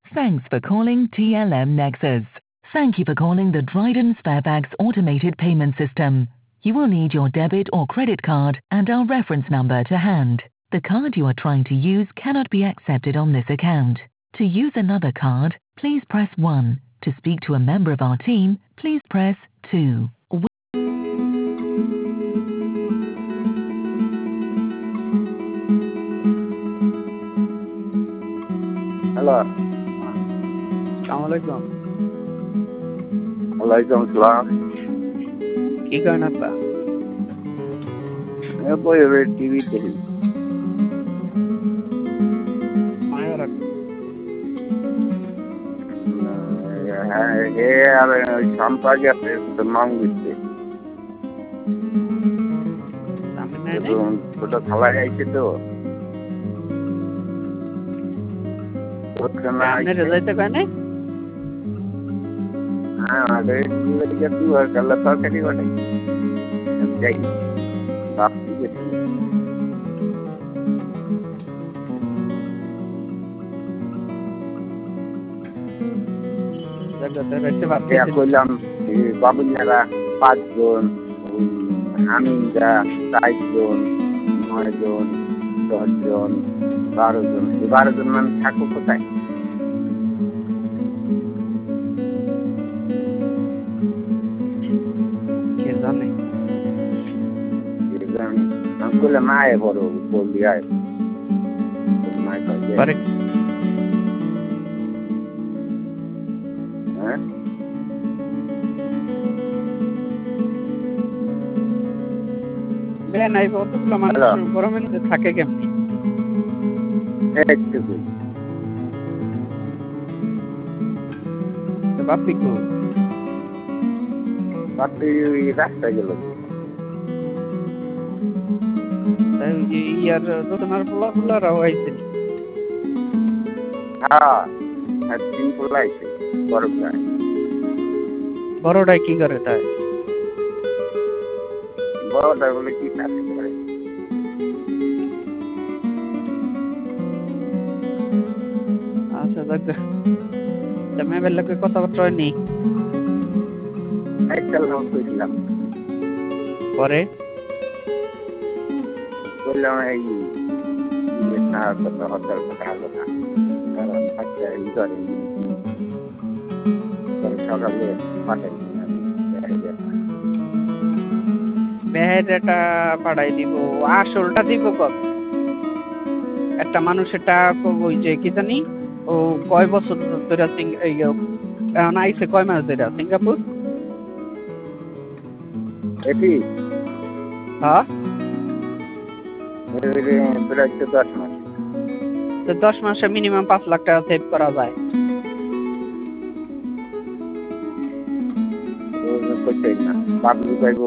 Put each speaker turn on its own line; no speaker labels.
Thanks for calling TLM Nexus. Thank you for calling the Dryden Sparebags automated payment system. You will need your debit or credit card and our reference number to hand. The card you are trying to use cannot be accepted on this account. To use another card, please press 1. To speak to a member of our team, please press 2.
Hello.
Assalamualaikum.
Waalaikumsalam.
কি করেন আপা?
বই TV দেখি।
মায়ের
হ্যাঁ এ আর ওই সম্পাদ আছে তো মাং দিচ্ছে ছোট খালা আইছে তো
আপনি রেজাইতে কয়নে?
হ্যাঁ আগে কি আর কালা তরকারি বানাই যাই বাপ ঠিক আছে কইলাম বাবুল্লারা 5 জন হামিদা 7 জন 9 জন 10 জন 12 জন 12 জন মানে থাকো কোথায়
কে জানে
আমি কইলাম আয় বড় বললি আয়
পরে নাই কতগুলো মানুষ গরমের মধ্যে থাকে কেমনি বাপি কো
বাপি রাস্তায় গেল
তাই ইয়ার দোকানের পোলারাও আইছে
হ্যাঁ তিন পোলা আইছে
বড়টাই কি করে তাই
বড়টা বলে কি কাজ করে
আচ্ছা দেখ তুমি বেলাকে কথাবার্তা হয়নি
একটা লোক কইলাম
পরে
বললাম এই না কথা হতার কথা হলো না কারণ আজকে এই করে সকালে পাঠাই
মেহেরটা পাঠাই দিব আসলটা দিব কত একটা মানুষেরটা ওই যে কি জানি ও কয় বছর ধরে এখন আইসে কয় মাস ধরে সিঙ্গাপুর
এটি
হ্যাঁ
প্রায় 10 মাস
তো 10 মাসে মিনিমাম 5 লাখ টাকা সেভ করা যায়
করতে না বাবলু ভাই